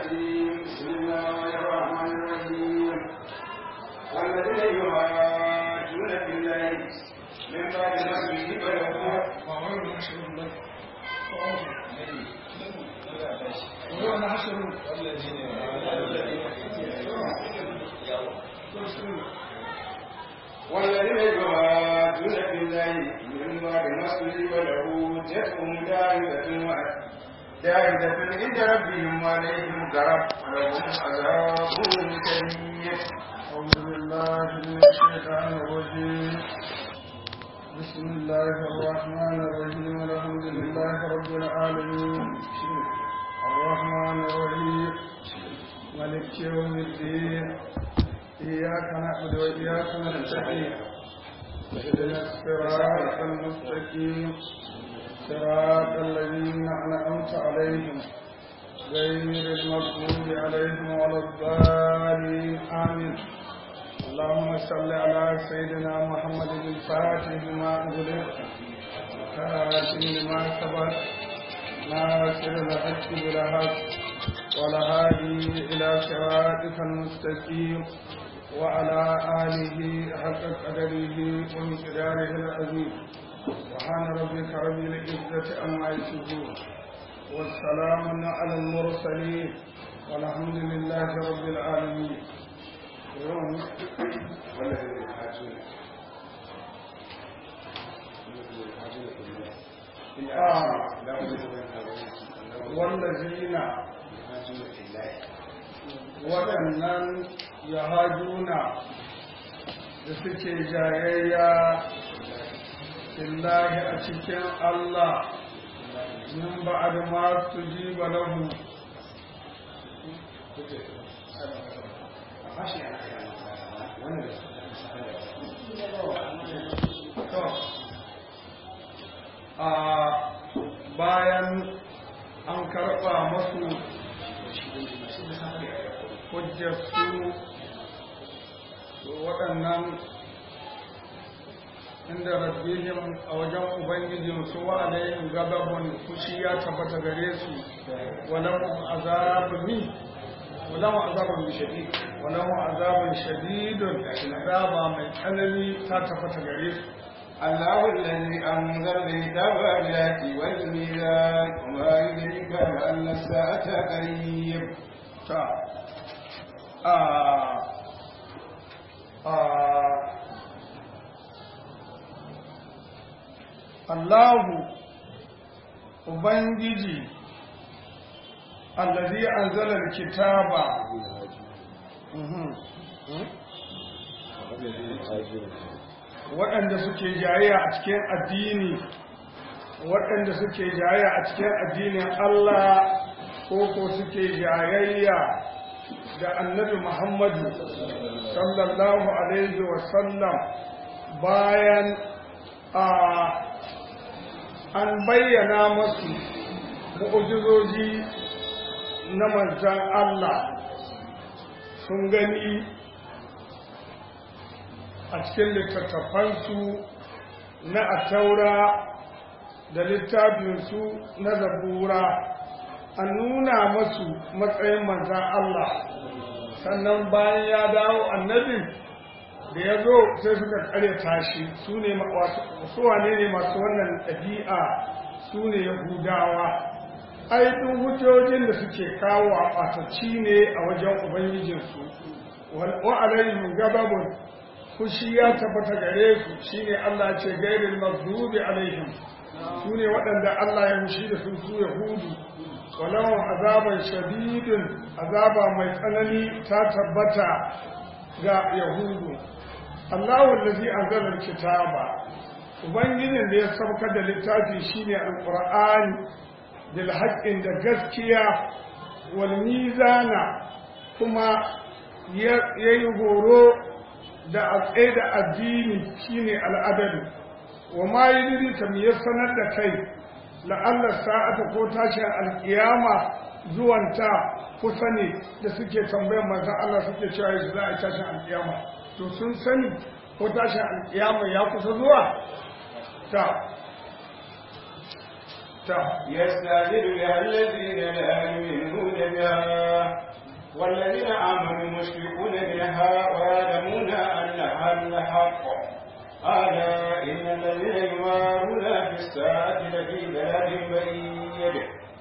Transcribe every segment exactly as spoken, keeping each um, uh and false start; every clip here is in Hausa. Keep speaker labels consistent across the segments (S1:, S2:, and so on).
S1: الرجيم بسم الله الرحمن الرحيم والذين يهاجون في الله من بعد ما يجيبوا وهو نحشر والذين والذين يهاجون في الله من بعد ما يجيبوا له جاءهم داعية داعية عند ربهم وعليهم غرب ولهم عذاب كبير.
S2: أعوذ بالله من الشيطان الرجيم. بسم الله الرحمن الرحيم. الحمد لله رب العالمين الرحمن الرحيم مالك يوم الدين إياك نعبد وإياك نستعين اهدنا الصراط المستقيم صراط الذين أنعمت عليهم غير المغضوب عليهم ولا الضالين آمين. اللهم صل على سيدنا محمد الفاتح لما أغلق الخاتم لما سبق ناصر الحق بالحق والهادي إلى صراطك المستقيم وعلى آله حق قدره ومقداره العظيم. سبحان ربك رب العزة عما يصفون والسلام على المرسلين والحمد لله رب العالمين.
S1: والذين يهاجون
S2: والذين waɗannan yahajuna da suke jayayya illahi a cikin Allah min ba'ad ma tujiba lahu a bayan an karɓa masu hujjarsu waɗannan inda rabbihim a wajen ubangijinsu wa alaihim gababun fushi ya tabbata gare su walahum azabun walahum azabun shadid walahum azabun shadidun azaba mai tsanani ta tabbata gare su.
S1: الله الذي أنزل الكتاب بالحق والميزان وما يدريك أن الساعة قريب.
S2: تا آه آه Allahu Ubangiji allazi anzala alkitaba waɗanda suke jayayya a cikin addini waɗanda suke jayayya a cikin addinin Allah ko ko suke jayayya da annabi Muhammadu sallallahu alaihi wa sallam bayan a an bayyana masu mu'ujizoji na manzan Allah sun gani a cikin littattafansu na ataura da littafinsu na zabura an nuna masu matsayin manzan Allah sannan bayan ya dawo annabin da ya zo sai suka karyata shi su ne wane ne masu wannan ɗabi'a su ne yahudawa aidin hujjojin da suke kawo a ɓatacci ne a wajen ubangijinsu wa alaihim gababun fushi ya tabbata gare su shine Allah ce gairil maghdubi alaihim su ne waɗanda Allah ya fushi da su su yahudu walau azaban shadidin azaba mai tsanani ta tabbata ga yahudu. Allahu allazi anzala alkitaba ubangijin da ya sauka da littafi shine alqur'ani bil haqqin da gaskiya wal mizana kuma yayi horo da atsaye da addini shine al'adali wa ma yudrika mi sanar da kai la'alla sa'ata ko tashin alkiyama zuwanta kusa ne da suke tambayar manzon Allah suke cewa za a tashin alkiyama to sun sani ko tashin alkiyama ya kusa zuwa ta ta
S1: يستعجل بها الذين لا يؤمنون بها والذين آمنوا مشفقون منها ويعلمون أنها الحق ألا إن الذين يمارون في الساعة لفي ضلال بعيد.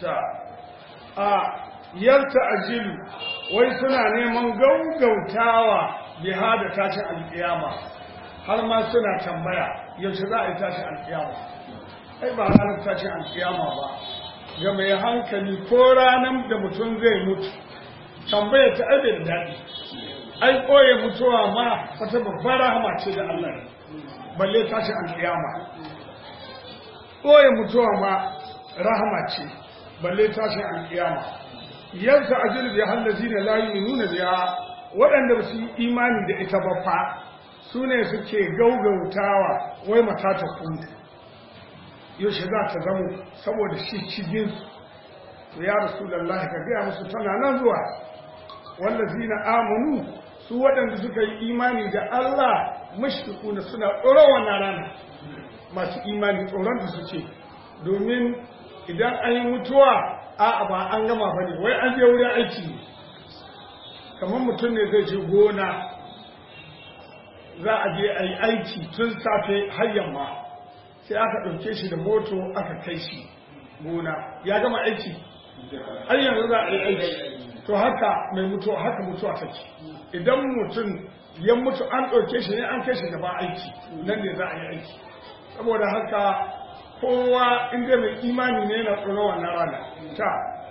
S2: yarta ajilu wai suna neman gaugautawa biha da tashin alkiyama har ma suna tambaya yaushe za a yi tashin alkiyama. ai ba ranar tashin alkiyama ba ga mai hankali ko ranar da mutum zai mutu tambaya ta aibe da daɗi. ai koye mutuwa ma wata babbar rahama ce da Allah balle tashin alkiyama. koye mutuwa ma rahama ce balle tashin alkiyama. yansa ajil bi hallazina la yu'minuna biha waɗanda ba su yi imani da ita ba fa su ne suke gaugautawa wai mata ta kunta yaushe za ta zamo saboda shi cigin su ya rasulullahi ka gaya musu tana nan zuwa wallazina amanu su waɗanda suka yi imani da Allah mushfiquna suna tsoron wannan rana. masu imani tsoron da suke domin idan an yi mutuwa a'a ba an gama ba ne wai an je wurin aiki ne. kamar mutum ne zai je gona za a je a yi aiki tun safe har yamma sai aka ɗauke shi da moto aka kai shi gona ya gama aiki har yanzu za a yi aiki. to haka mai mutuwa haka mutuwa take idan mutum ya mutu an ɗauke shi ne an kai shi gaba aiki nan ne za a yi aiki. saboda haka kowa inda mai imani ne na tsoron wannan rana ta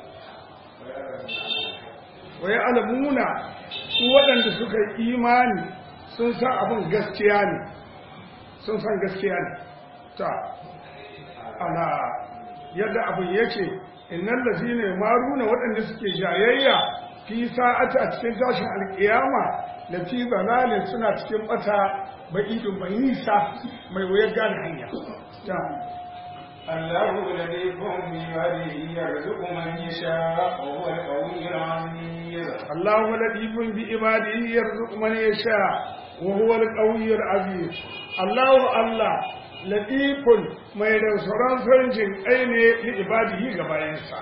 S2: waye alamuna su waɗanda suka yi imani sun san abin gaskiya ne sun san gaskiya ne ta ala yadda abin yake innal ladina yamaruna waɗanda suke jayayya fi sa'ati a cikin tashin alƙiyama da fi zalalin suna cikin bata ba'idun mai nisa mai wayar gane hanya ta
S1: الله الذي بعباده يرزق من يشاء وهو القوي العزيز.
S2: الله الذي بعباده يرزق من يشاء وهو القوي العزيز. الله الله لطيف ما يدوسران فرجين أين لعباده غباينسا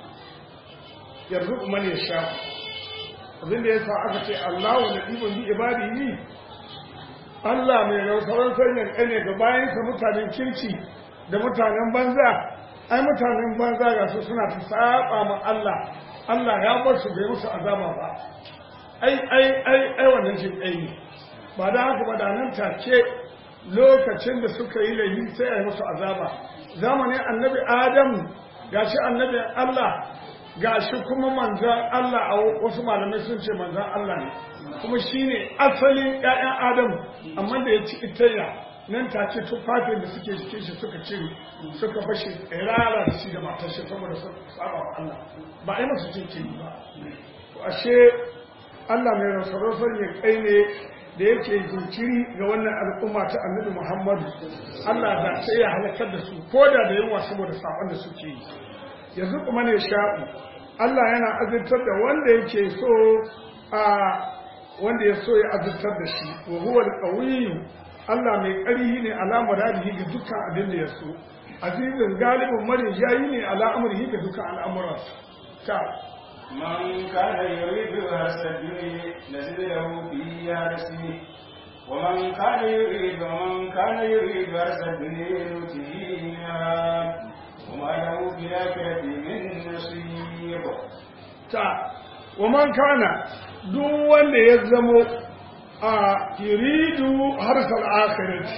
S2: يرزق من يشاء. abin da ya sa aka ce Allahu latifun bi ibadihi Allah mai rausaran sanyan ɗane ga bayansa mutanen kirki da mutanen banza. ai mutanen banza ga su suna ta saba ma Allah Allah ya bar su bai musu azaba ba. ai ai ai ai wannan jin ɗai ne ba da haka ba da nan take lokacin da suka yi laifi sai a yi musu azaba. zamanin annabi Adamu gashi annabi Allah gashi kuma manzan Allah a wasu malamai sun ce manzan Allah ne kuma shine asalin ƴaƴan Adamu amma da ya ci itayya nan take tufafin da suke jikin shi suka cire suka fashe rara da shi da matar shi saboda su saba wa Allah ba ai musu jinki ba. ashe Allah mai rasarosar ya kai ne da yake jinkiri ga wannan al'umma ta annabi Muhammadu. Allah da sai ya halakar da su koda da yawa saboda sabon da suke yi. yanzu kuma ne sha'u Allah yana azurtar da wanda yake so a wanda ya so ya azurtar da shi wa huwa al-qawiyyu Allah mai ƙarhi ne ala muradihi ga dukkan abin da ya so azizin galibin marijayi ne ala amrihi ga dukkan al'amuransa. ta
S1: من كان يريد هرس الدنيا نزد له في هرسه ومن كان يريد ومن كان يريد هرس الدنيا نؤته منها وما له في الآخرة من نصيب.
S2: ta wa man kana duk wanda ya zamo a yuridu harsal akhirati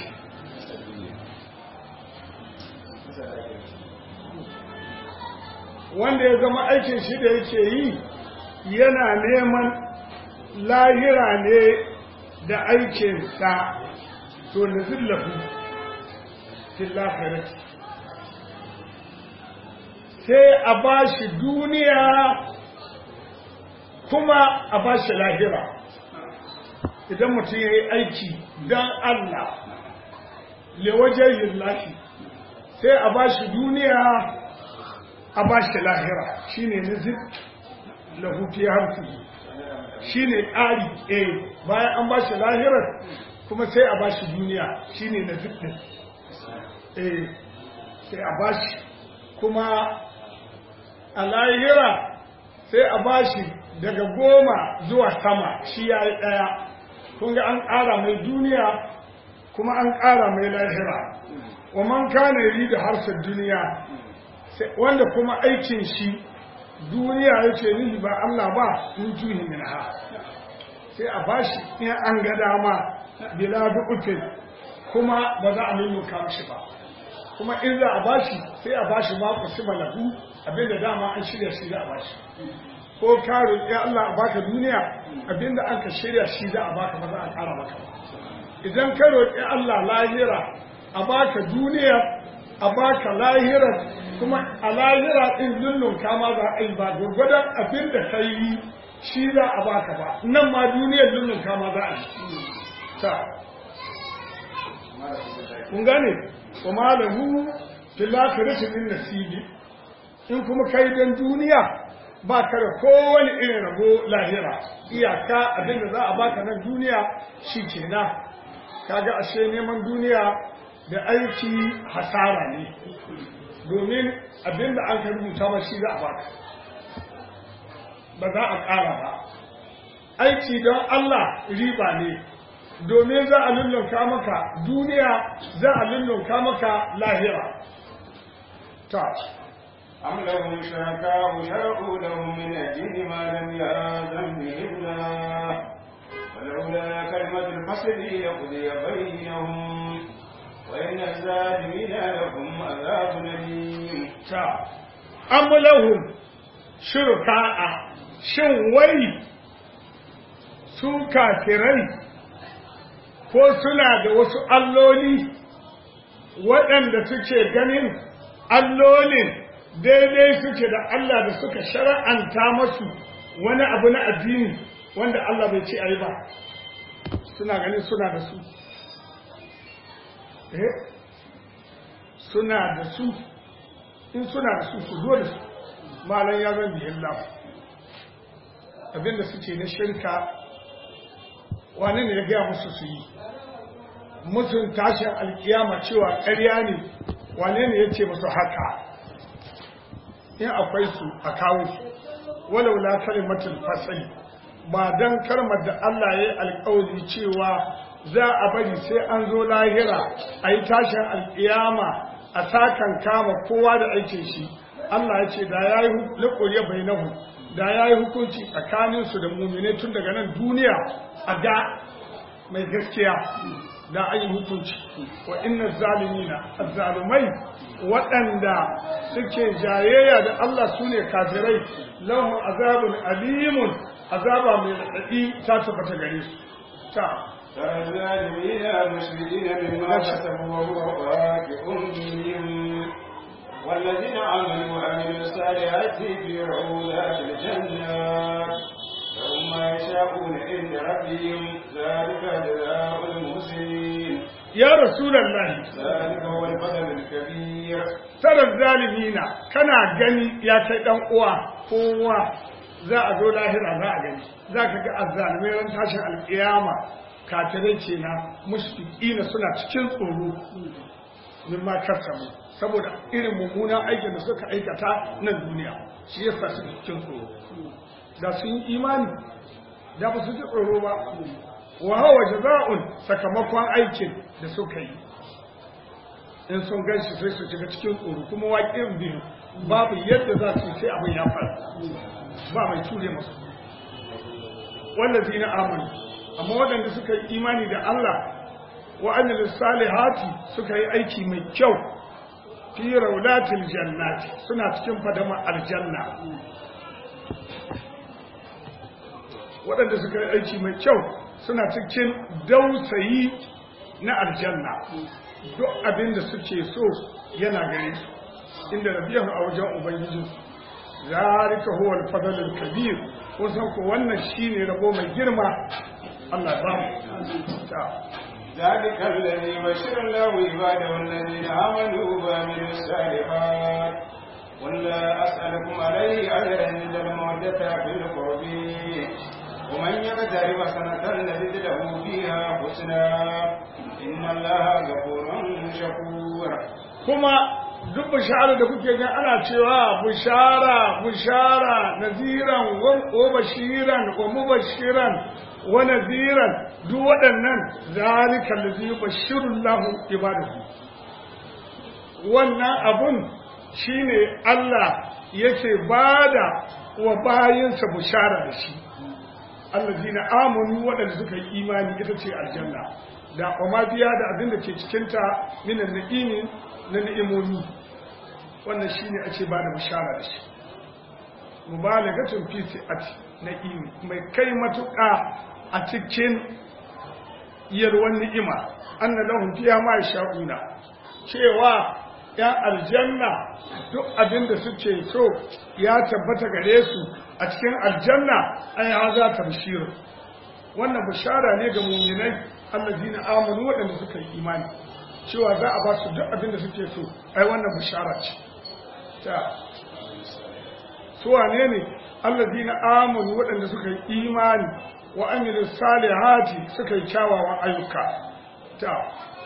S2: wanda ya zama aikin shi da yake yi yana neman lahira ne da aikinsa to nazillahu fil akhirati sai a ba shi duniya kuma a ba shi lahira. idan mutum ya yi aiki don Allah lewajen yin lafi sai a ba shi duniya a ba shi lahira shi ne nizib lahufi harfi shi ne ƙari a bayan an ba shi lahirar kuma sai a ba shi duniya shi ne nizib ɗin a sai a ba shi kuma a lahira sai a bashi daga goma zuwa sama shi ya yi ɗaya kun ga an ƙara mai duniya kuma an ƙara mai lahira wa man kana yuridu harsar duniya wanda kuma aikin shi duniya yake nihi ba Allah ba in juhi minha sai a bashi in an ga dama bila du'utin kuma ba za a nuna shi ba kuma in za a bashi sai a bashi ma ku siba lahu abinda dama an shirya shi za a bashi ko ka roƙi Allah a baka duniya abinda an ka shirya shi za a baka ba za a ƙara maka ba idan ka roƙi Allah lahira a baka duniya a baka lahira kuma a lahira din lullun kama za a yi ba gurgudan abinda ka yi shi za a baka ba nan ma duniyar lullun kama za a yi ta kun gane kuma lahu fil akhirati min nasibi in kuma kai dan duniya ba ka da kowane irin rabo lahira iyaka abinda za a baka nan duniya shi kenan kaga ashe neman duniya da aiki hasara ne domin abinda an ka rubuta ba shi za a baka ba za a ƙara ba aiki don Allah riba ne domin za a lullunka maka duniya za a lullunka maka lahira ta
S1: أم لهم شركاء شرعوا لهم من الدين ما لم يأذن به الله ولولا كلمة الفصل لقضي بينهم وإن الظالمين لهم عذاب أليم.
S2: أم لهم شركاء shin wai su kafirai ko suna da wasu alloli waɗanda suke ganin allolin daidai suke da Allah da suka shara'anta masu wani abu na addini wanda Allah bai ce ayi ba suna ganin suna da su eh suna da su in suna da su su zo da su malan ya zan bihin lafi abinda suke na shirka wani ne ya gaya musu su yi musun tashin alkiyama cewa ƙarya ne wane ne ya ce musu haka in akwai su a kawo su walau la kalimatul fasl ba dan karmar da Allah ya yi alƙawari cewa za a bari sai an zo lahira a yi tashin alƙiyama a sakan kama kowa da aikin shi Allah ya ce da ya yi liƙuriya bainahu da ya yi hukunci tsakaninsu da mumine tun daga nan duniya a ga mai gaskiya da an yi hukunci wa inna zalimina azzalumai waɗanda suke jayayya da Allah su ne kafirai lahum azabun alimun azaba mai raɗaɗi ta tabbata gare su ta
S1: ترى الظالمين مشركين مما كسبوا وهو واقع بهم والذين آمنوا وعملوا الصالحات في روضات الجنات لهم ما يشاءون عند ربهم ذلك جزاء المحسنين
S2: يا رسول الله
S1: ذلك هو الفضل الكبير
S2: ترى الظالمين كنا gani ya kai dan uwa kowa za a zo lahira za a gani za ka ga azzalimai ran tashin alƙiyama kafirai kenan mushfiqina suna cikin tsoro mimma kasabu saboda irin mummunan aikin da suka aikata nan duniya shi yasa su cikin tsoro da sun yi imani da ba su ji tsoro ba wa hawa jaza'un sakamakon aikin da suka yi in sun ganshi sai su shiga cikin tsoro kuma waƙin biyu babu yadda za su sai abin ya faru ba mai ture masu wallazi na amanu amma waɗanda suka yi imani da Allah wa amilus salihati suka yi aiki mai kyau fi raulatil jannati suna cikin fadama aljanna waɗanda suka yi aiki mai kyau suna cikin dausayi na aljanna duk abin da suke so yana gare su inda rabiyahu a wajen ubangiji zalika huwa al-fadlul kabir ko san ko wannan shine rabo mai girma Allah ba mu ta
S1: ذلك الذي بشر الله عباده الذين آمنوا وعملوا الصالحات قل لا أسألكم عليه أجرا إلا المودة في القرب ومن يقترف سنة نزد له فيها حسنا إن الله غفور شكور
S2: kuma duk bishara da kuke gan ana cewa bishara bishara naziran wa bashiran wa mubashiran wa naziran duk waɗannan zalika allazi yubashshiru Allahu ibadahu wannan abun shine Allah yake bada wa bayinsa bishara da shi allazina amanu waɗanda suka yi imani ita ce aljanna da kuma biya da abin da ke cikinta minan na'imi na ni'imomi wannan shine ake bada bishara da shi mubalaghatun fi si'ati na'imi mai kai matuƙa a cikin yarwan ni'ima anna lahum fiha ma yasha'una cewa ya aljanna duk abin da suke so ya tabbata gare su a cikin aljanna ai haza tabshir wannan bishara ne ga mu'minai allazina amanu wadanda suka yi imani cewa za a ba su duk abin da suke so ai wannan bishara ce ta su wane ne allazina amanu wadanda suka yi imani wa amilu salihati suka yi kyawawan ayyuka ta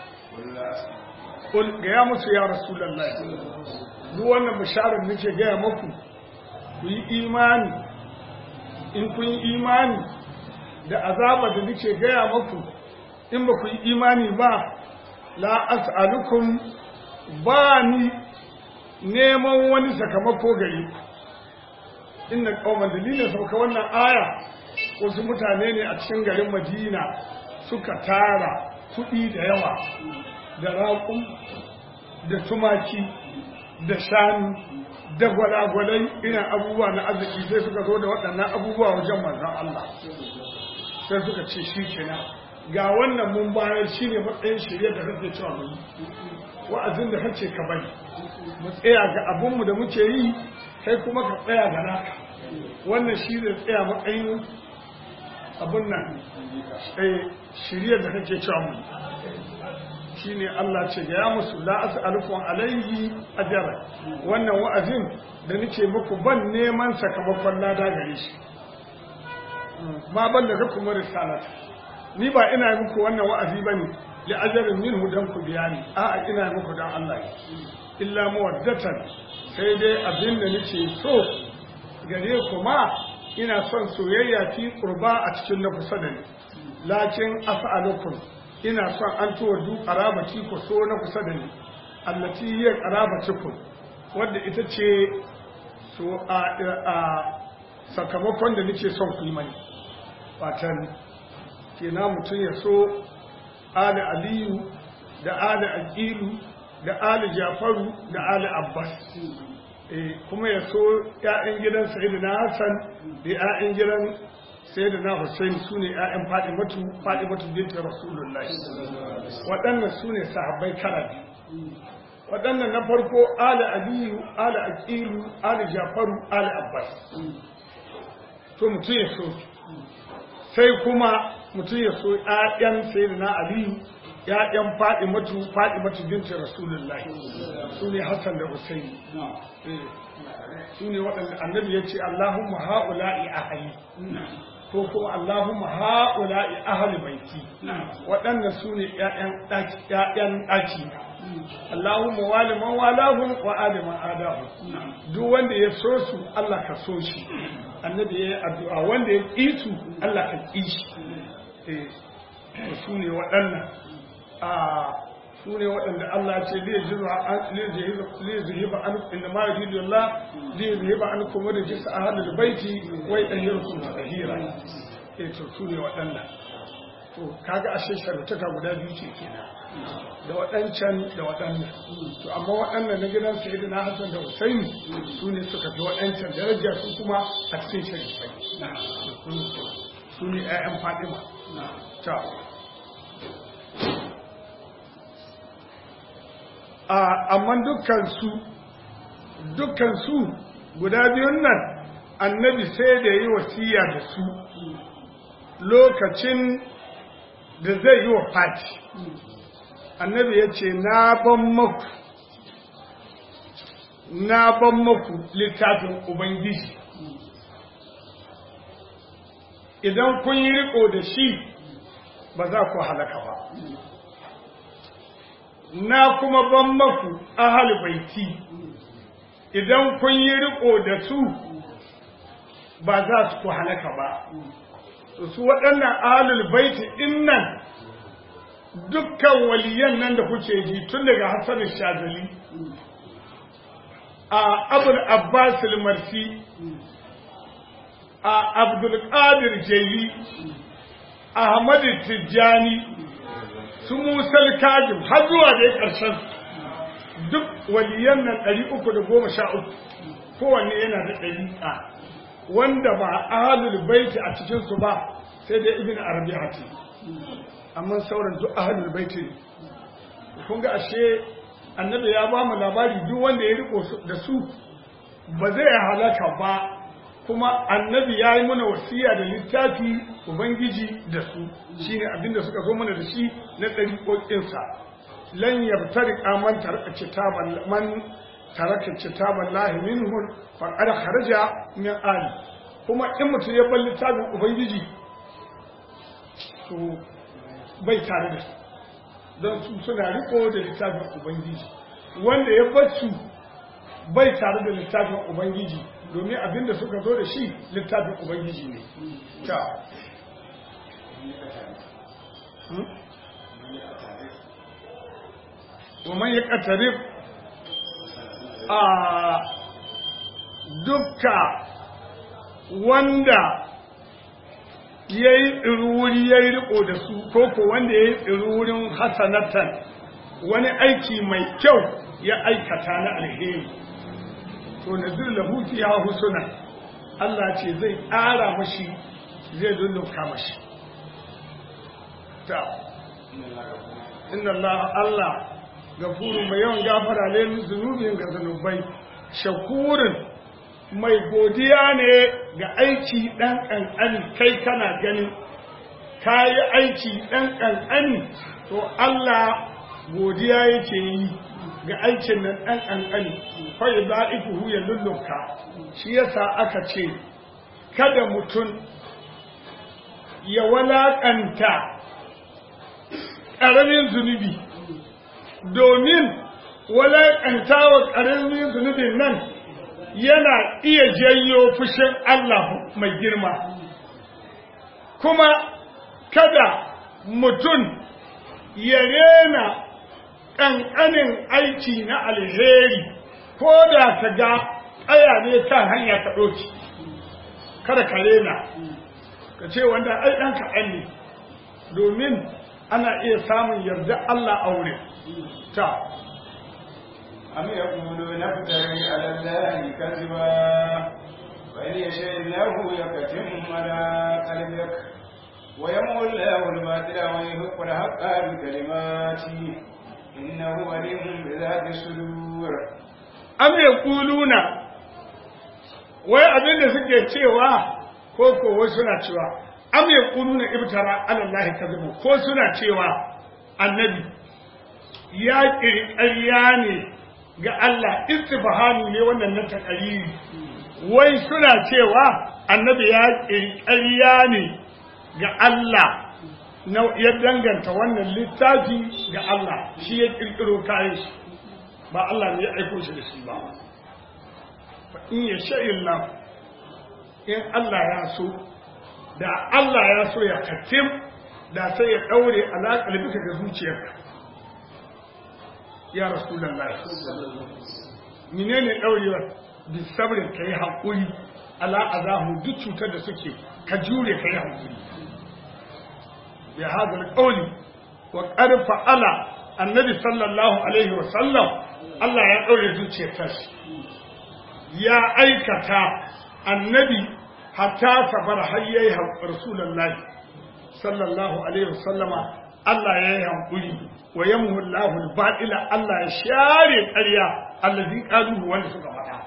S2: kul gaya musu ya rasulullahi duk wannan bisharar nake gaya muku ku yi imani in kun yi imani da azaba da nake gaya muku in ba ku yi imani ba la as'alukum ba ni neman wani sakamako gare ku inna qauman dalilin sauka wannan aya wasu mutane ne a cikin garin Madina suka tara kuɗi da yawa da raƙum da tumaki da shanu da gwalagwalai irin abubuwa na arziki sai suka zo da waɗannan abubuwa wajen manzon Allah sai suka ce shi kenan ga wannan mun bayar shi ne matsayin shirya da kake cewa mu wa'azin da kace ka bari mu tsaya ga abinmu da muke yi kai kuma ka tsaya ga naka wannan shi ne tsaya matsayin abun nan shirya da kake cewa mu shine Allah ce ga ya musu la as'alukum alayhi ajra wannan wa'azin da nake muku ban neman sakamakon lada gare shi ma ban da kuma risalat ni ba ina muku wannan wa'azi bane li ajrin minhu dan ku biyani a ina muku dan Allah illa mawaddatan sai dai abin da nake so gare ku ma ina son soyayya fi qurba a cikin na kusa da ni lakin as'alukum ina son an tuwa duk ƙarabaci ku so na kusa da ni allati hiya ƙarabacikum wadda ita ce so a sakamakon da nake son ku yi mani fatan kenan mutum ya so ali aliyu da ali aqilu da ali jafaru da ali abbas kuma ya so ƴaƴan gidan sayyidina hasan da ƴaƴan gidan sai da na Hussein su ne ‘ya'yan Fadimatu, Fadimatu binta Rasulullahi, waɗannan su ne sahabbai kara biyu. Waɗannan na farko Ali Aliyu, Ali Aqilu, Ali Jafaru, Ali Abbas. To mutum ya so, sai kuma mutum ya so ‘ya'yan sai da na Aliyu, ‘ya'yan Fadimatu, Fadimatu binta Rasulullahi, su ne Hassan da Hussein. Su ne waɗanda annabi ya ce, Allahumma ha'ula'i a hayi. ko kuma Allahumma ha'ula'i ahli baiti waɗanda su ne ƴaƴan ɗaki Allahumma wali man walahum wa ali man adahum duk wanda ya so su Allah ka so shi annabi yayi addu'a wanda ya ƙi su Allah ka ƙi shi eh su ne waɗannan a su ne waɗanda Allah ce zai zuhiba an inda ma yuridu Allah zai zuhiba an kuma da jisa a halin baiti wai ɗan yi rukun ta tahira eh to su ne waɗannan to kaga ashe sharutaka guda biyu ce kenan da waɗancan da waɗannan to amma waɗannan na gidan sayyidina Hassan da Husaini su ne suka fi waɗancan daraja su kuma a cikin sharifai su ne ƴaƴan Fatima ta amma dukkansu dukkansu guda biyun nan annabi sai da yi wasiya da su lokacin da zai yi wa fati annabi ya ce na ban maku na ban maku littafin ubangiji idan kun yi riko da shi ba za ku halaka ba na kuma ban maku ahal baiti idan kun yi riko da su ba za su ku halaka ba su waɗannan ahalul baiti innan dukkan waliyan nan da kuke ji tun daga Hassan Shazali a Abul Abbas al-Marsi a Abdul Qadir Jaili Ahmad Tijjani su Musa al-Kazim har zuwa da ƙarshen duk waliyan nan ɗari uku da goma sha uku kowanne yana da ɗariƙa wanda ba ahlul baiti a cikin su ba sai dai Ibn Arabi hati amma sauran duk ahlul baiti ne kun ga ashe annabi ya ba mu labari duk wanda ya riko da su ba zai halaka ba kuma annabi ya yi mana wasiya da littafi ubangiji da su shine abinda suka zo mana da shi na ɗariƙoƙinsa lan yabtariqa man taraka kitaban man taraka kitaban lahi minhu faqad kharaja min ali kuma in mutum ya bar littafin ubangiji to bai tare da su don su suna riko da littafin ubangiji wanda ya bar su bai tare da littafin ubangiji domin abinda suka zo da shi littafin ubangiji ne ta ومن يقترب a dukka wanda ya yi tsiruri ya yi riko da su ko ko wanda ya yi tsirurin hasanatan wani aiki mai kyau ya aikata na alheri to na zirlahu fiha husuna Allah ce zai ƙara mashi zai dulluka mashi ta inna Allah Allah gafurun mai yawan gafara ne zunubin ga zunubai shakurin mai godiya ne ga aiki ɗan ƙanƙani kai kana ganin ka yi aiki ɗan ƙanƙani to Allah godiya yake yi ga aikin nan ɗan ƙanƙani fai za iku ya lullunka shi yasa aka ce kada mutum ya walaƙanta ƙaramin zunubi domin walaƙanta wa ƙaramin zunubin nan yana iya janyo fushin Allah mai girma kuma kada mutum ya rena ƙanƙanin aiki na alheri ko da ka ga aya ne kan hanya ka ɗoki kada ka rena ka ce wanda ai ɗan kaɗan ne domin ana iya samun yarda Allah aure ta
S1: أم يقولون افتري على الله كذبا وإن يشاء الله يكتم على قلبك ويمحو الله الباطل ويحق الحق بكلماته إنه عليم بذات الصدور
S2: أم يقولون wai abin da suke cewa ko ko wai suna cewa am yaquluna ibtara ala allahi kadhibu ko suna cewa annabi ya ƙirƙariya ne ga Allah istifhami ne wannan na takariri wai suna cewa annabi ya ƙirƙariya ne ga Allah na ya danganta wannan littafi ga Allah shi ya ƙirƙiro kayan shi ba Allah ne ya aiko shi da shi ba in ya sha'illah in Allah ya so da Allah ya so ya katim da sai ya daure alaƙar bika ga zuciyarka ya rasulullahi menene daurewar bi sabrin kai hakuri ala azahu duk cutar da suke ka jure kai hakuri ya hadal qawli wa qad fa'ala annabi sallallahu alaihi wa sallam Allah ya daure zuciyarsa ya aikata annabi hatta sabar hayyai rasulullahi sallallahu alaihi wa sallama Allah ya yi hankuri wa yamhu Allahu al-batila Allah ya share ƙarya allazi qaluhu wanda suka faɗa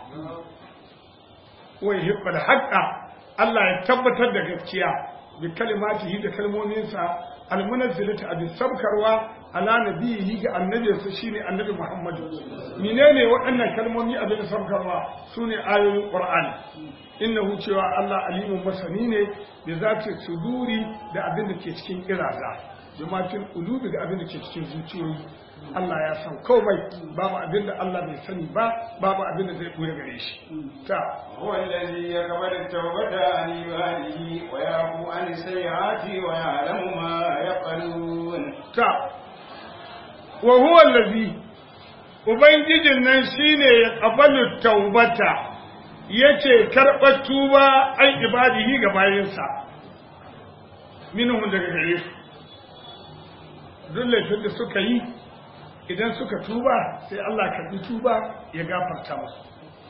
S2: wa yuhibbul haqqa Allah ya tabbatar da gaskiya bi kalimatihi da kalmominsa al-munazzilati abi sabkarwa ala nabiyhi ga annabinsa shine annabi Muhammad menene waɗannan kalmomi abin sabkarwa sune ayoyin Qur'ani innahu cewa Allah alimun masani ne da zati suduri da abin da ke cikin kiraza bima fil qulubi da abin da ke cikin zuciyoyi Allah ya san komai babu abin da Allah bai sani ba babu abin da zai buya gare shi ta
S1: هو الذي يقبل التوبة عن عباده ويعفو عن السيئات ويعلم ما يفعلون
S2: ta wa huwa allazi ubangijin nan shine ya qabalu taubata yace karɓar tuba an ibadihi ga bayinsa minhum daga gare su duk laifin da suka yi idan suka tuba sai Allah karɓi tuba ya gafarta musu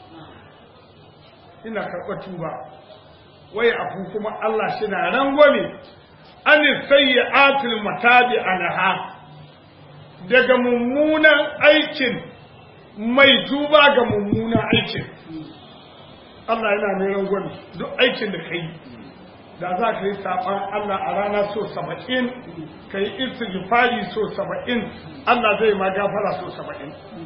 S2: ina karɓar tuba wai afu kuma Allah shi na rangwame an sayyi'atul matabi anha daga mummunan aikin mai tuba ga mummunan aikin Allah yana mai rangwame duk aikin da kai da za ka yi saɓan Allah a rana so saba'in ka yi istighfari so saba'in Allah zai ma gafara so saba'in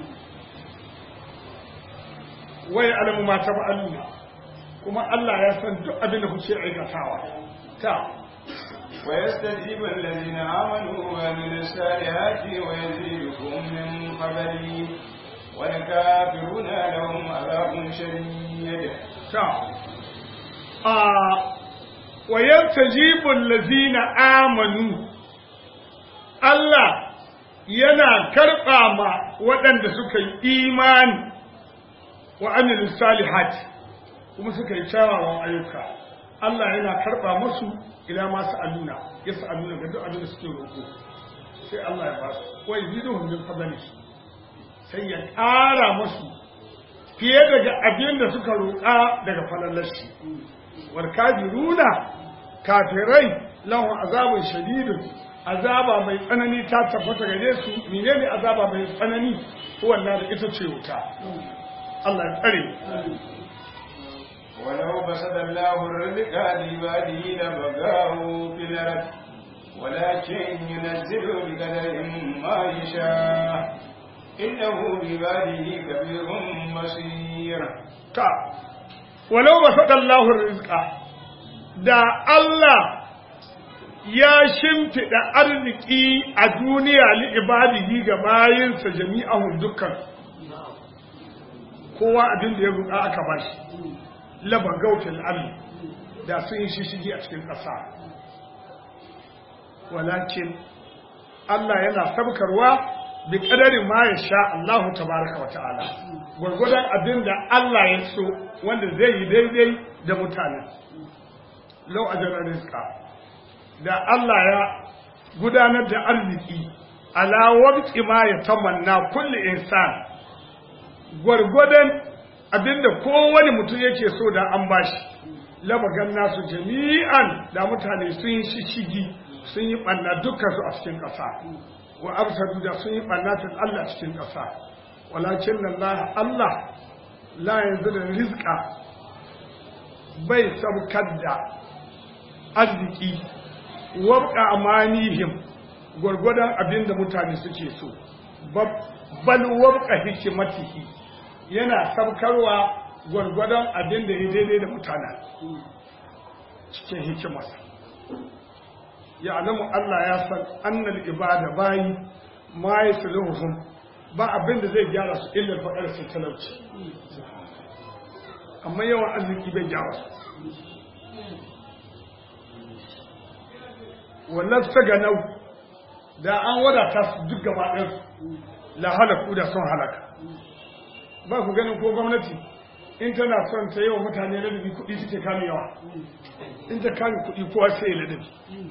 S2: wai alamu ma ta ba'aluna kuma Allah ya san duk abin da kuke aikatawa ta
S1: ويستجيب الذين آمنوا وعملوا الصالحات ويزيدكم من فضله والكافرون لهم عذاب شديد
S2: ta a ويستجيب الذين آمنوا Allah yana karɓa ma waɗanda suka yi imani wa amilu salihati kuma suka yi kyawawan ayyuka Allah yana karɓa musu ila masu aluna ya su aluna ga duk abin da suke roƙo sai Allah ya ba su wa yaziduhum min fadlihi sai ya ƙara musu fiye daga abin da suka roƙa daga falalar shi wal kafiruna kafirai lahum azabun shadidun azaba mai tsanani ta tabbata gare su menene azaba mai tsanani wannan da ita ce wuta Allah ya tsare
S1: ولو بسط الله الرزق لعباده لبغوا في الأرض ولكن ينزل بقدر ما يشاء إنه بعباده كبير بصير
S2: ta walau basata Allahu rizqa da Allah ya shimfiɗa arziki a duniya li ibadihi ga bayinsa jami'ahum dukkan kowa abin da ya roƙa aka bashi laba gautul ardi da sun yi shishigi a cikin ƙasa walakin Allah yana sabkarwa bi qadarin ma ya sha Allahu tabaraka wa ta'ala gurgudan abin da Allah ya so wanda zai yi daidai da mutane law ajra rizqa da Allah ya gudanar da arziki ala waqti ma ya tamanna kulli insan gurgudan abinda kowane mutum yake so da an bashi labagan nasu jami'an da mutane sun yi shishigi sun yi ɓanna dukkan su a cikin ƙasa wa absadu da sun yi ɓanna ta Allah cikin ƙasa walakin Allah Allah la yanzu da rizqa bai sabkar da arziki wabqa amanihim gwargwadon abinda mutane suke so bal wabqa hikmatihi yana sabkarwa gwargwadon abinda ya daidai da mutane cikin hikimarsa ya alamu Allah ya san annal ibada bayi ma yasluhum ba abinda zai gyara su illa fadar su talauci amma yawan arziki bai gyara su wannan saganau da an wadata su duk gaba ɗin la halaku da sun halaka ba ku ganin ko gwamnati in tana son ta yi wa mutane ladabi kuɗi suke kame yawa in ta kame kuɗi kowa sai ya ladabi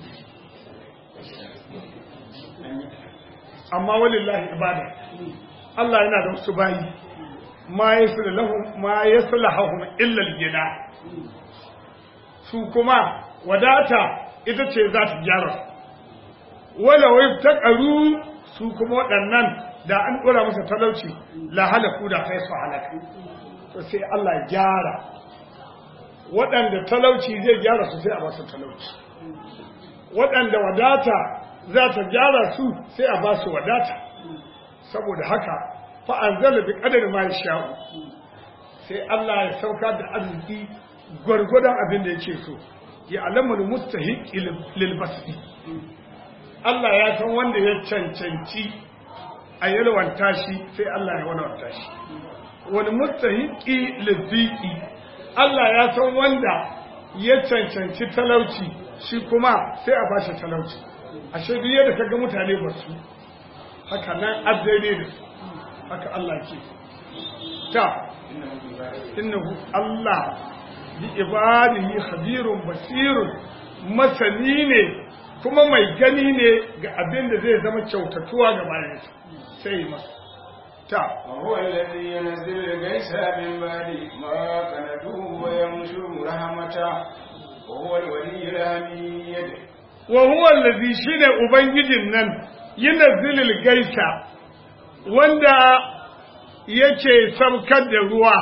S2: amma walillahi ibada Allah yana da wasu bayi ma yasluhum ma yaslahum illa al-gina su kuma wadata ita ce za ta gyara wala wai ta ƙaru su kuma waɗannan da an ɗora masa talauci la halaku da kai su halaka to sai Allah ya gyara waɗanda talauci zai gyara su sai a basu talauci waɗanda wadata za ta gyara su sai a basu wadata saboda haka fa anzala bi qadari ma yasha'u sai Allah ya sauka da arziki gwargwadon abin da yake so ya alamul mustahiq lil basri Allah ya san wanda ya cancanci a yalwanta shi sai Allah ya walwanta shi wal mustahiqi lidhiqi Allah ya san wanda ya cancanci talauci shi kuma sai a bashi talauci ashe duk yadda kaga mutane ba su haka nan addai da su haka Allah ke ta innahu Allah bi ibadihi khabirun basirun masani ne kuma mai gani ne ga abin da zai zama kyautatuwa ga bayansa sai masa ta
S1: وهو الذي ينزل الغيث من بعد ما قنطوا وينشر رحمته وهو الولي الحميد
S2: وهو الذي shine ubangijin nan yunzilul gaisa wanda yake saukar da ruwa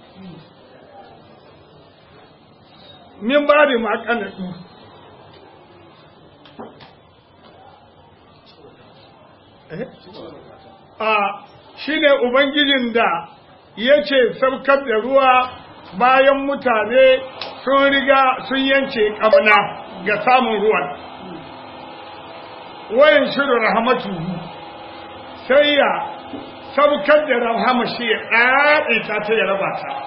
S2: min bari ma kanadu eh a shine ubangijin da yake saukar da ruwa bayan mutane sun riga sun yanke kamna ga samun ruwan wayan shirin rahmatuhu sai ya saukar da rahama shi ya ɗaɗe ta ta ya raba ta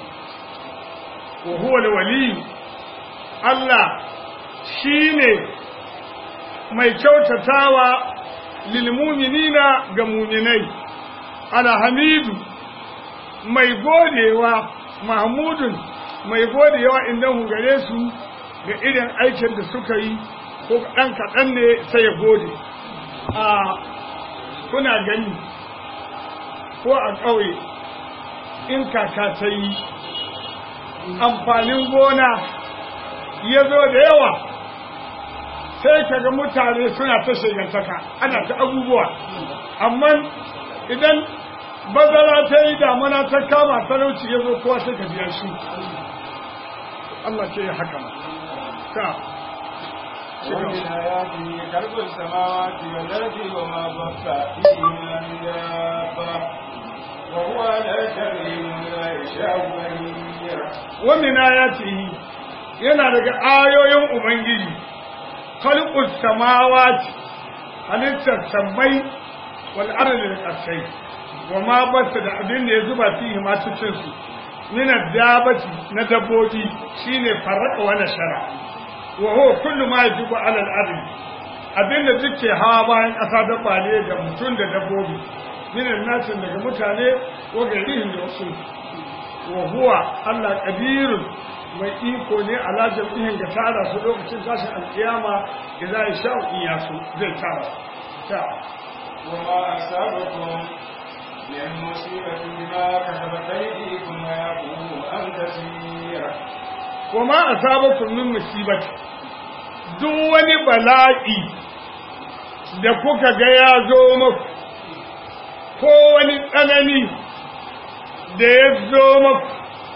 S2: wa huwa wali Allah shine mai kyautatawa lil mu'minina ga mu'minai alhamidu mai godewa mahmudun mai godewa indan gare su ga irin aikin da suka yi ko ɗan kaɗan ne sai ya gode a kuna gani ko a ƙauye in kaka ta yi amfanin gona ya zo da yawa sai kaga mutane suna ta shegantaka ana ta abubuwa amma idan bazara ta yi damana ta kama talauci ya zo kowa sai ka biya shi Allah ce ya haka ta
S1: ومن آياته خلق السماوات والأرض وما بث فيهما من دابة وهو على شرهم لا يشاء قدير
S2: ومن آياته yana daga ayoyin ubangiji khalqus samawati halittar sammai wal ardi da ƙasai wa ma basta da abin da ya zuba fihi ma cikin su min dabati na dabbobi shine farqa wa nashara wa huwa kullu ma yajibu ala al-ardi abin da duke hawa bayan ƙasa da bale da mutum da dabbobi min nasin daga mutane wa gairihin da wasu wa huwa Allah qadirun mai iko ne ala jami'in ga tara su lokacin tashin alkiyama idan ya sha iya su zai tara ta
S1: wa ma asabakum min musibatin bima kasabat aydikum wa yaqulu an kaseera
S2: wa ma asabakum min musibati duk wani bala'i da kuka ga ya zo muku ko wani tsanani da ya zo muku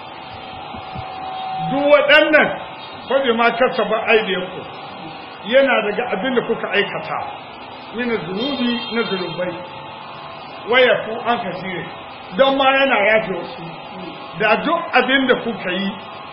S2: duk waɗannan kwabe ma kasa ba aidiyanku yana daga abin da kuka aikata yana zunubi na zunubai waya ku an kasire don ma yana yafe wasu da duk abin da kuka yi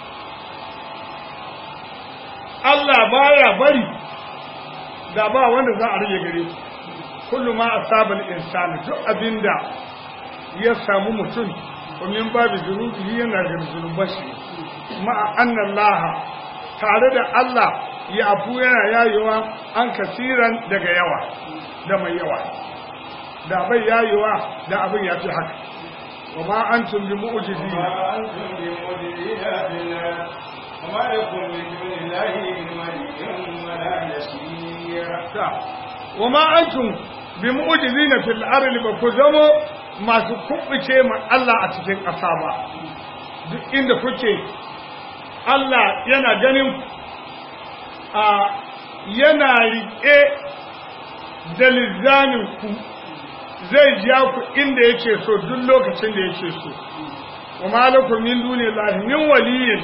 S2: Allah baya bari da ba wanda za a rage gare ku kullu ma asabal insani duk abin da ya samu mutum domin babu zunubi yana da zunuban shi ma'a annan laha tare da Allah ya afu yana yayewa an kasiran daga yawa da mai yawa da bai yayewa da abin ya fi haka wa ma an tun bi mu'ujizi
S1: وما لكم من دون الله من ولي ولا نصير
S2: وما أنتم بمعجزين في الأرض بكزمو ما سكبتي من الله أتكين أصابا duk inda kuke Allah yana ganin a yana riƙe da lizanin ku zai ja ku inda yake so duk lokacin da yake so wa malakum min dunillahi min waliyin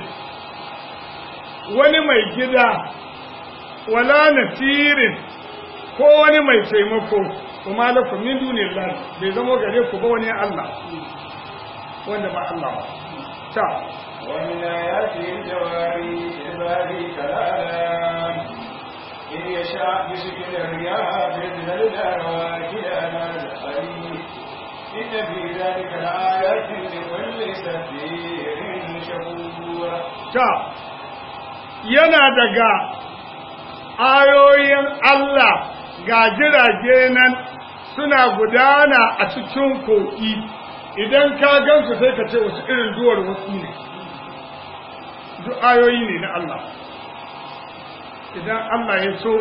S2: wani mai gida wala nasirin ko wani mai taimako kuma da min dunillahi bai zama gare ku ba wani Allah wanda ba Allah ba ta
S1: ومن آياته الجواري في البحر كالأعلام إن يشاء بشكل الرياح بذلنا رواكد على زخري إن في ذلك لآيات لكل سفير شكور.
S2: yana daga ayoyin Allah ga jirage nan suna gudana a cikin koki, idan ka gansu sai ka ce wasu irin duwar wasu ne, duk ayoyi ne na Allah. Idan Allah ya so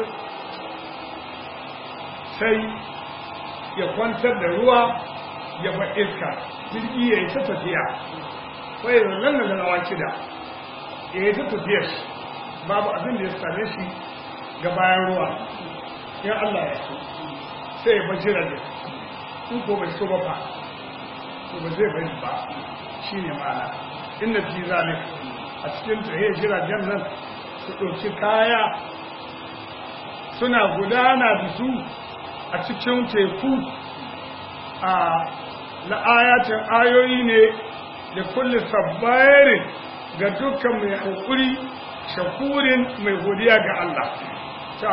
S2: sai ya kwantar da ruwa ya ba iska, jirgi ya yi ta tafiya, wai nan da nawa kida ya yi ta tafiya, babu abin da ya same shi ga bayan ruwa. in Allah ya so sai ya bashi rage, in ko bai so ba fa to ba zai bari ba. shine ma'ana inna fi zalika, a cikin tsaye jiragen nan su ɗauki kaya suna gudana da su a cikin teku a la'ayatin ayoyi ne da kulle sabbarin ga dukkan mai haƙuri shakurin mai godiya ga Allah. ta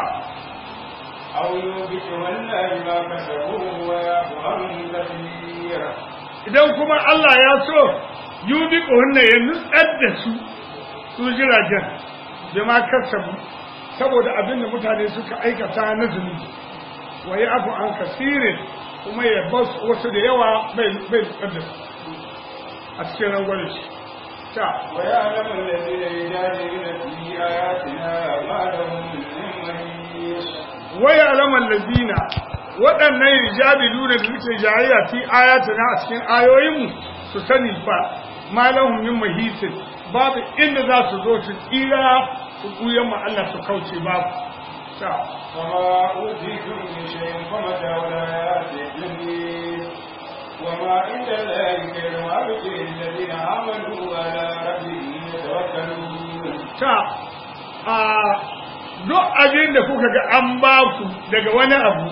S2: idan kuma Allah ya so yubi ƙohunna ya nutsar da su su jiragen da ma kasabu saboda abin da mutane suka aikata na zunubi, wa ya abu an kasirin kuma ya bas wasu da yawa bai nutsar da su a cikin rangwani shi. ta
S1: wa ya alamun da zai da ya jari na fi ayatina ma da mun
S2: waya alaman lazina waɗannan rijabi lura da suke jayayya fi ayatuna a cikin ayoyinmu su sani ba malahum min mahisin, babu inda za su zo su tsira su kuyan ma Allah su kauce babu. ta
S1: وما أوتيتم من شيء فمتاع الحياة الدنيا وما عند الله خير وأبقي الذين آمنوا على ربهم يتوكلون.
S2: ta a duk abin da kuka ga an ba ku daga wani abu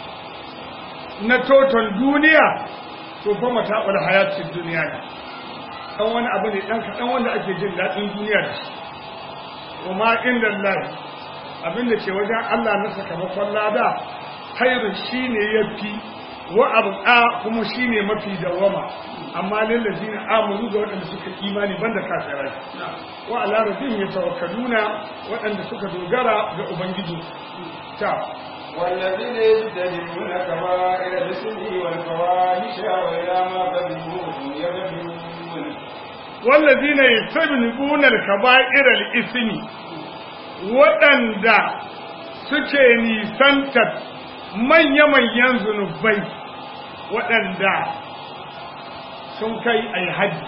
S2: na total duniya to fa mata'ul hayatid duniya ne, dan wani abu ne dan kadan wanda ake jin dadin duniya da shi. kuma inda Allah abin da ke wajen Allah na sakamakon lada khairu shine yafi wa abqa kuma shine mafi dawama, amma lil ladina amanu ga wadanda suka imani banda kafirai, wa ala rabbihim yatawakkaluna wadanda suka dogara ga ubangiji. ta
S1: والذين يجتنبون كبائر الإثم والفواحش وإلى ما غضبوا يغفرون.
S2: والذين يجتنبون الكبائر الإثم waɗanda suke nisantar manya-manyan zunubai waɗanda sun kai a yi haji,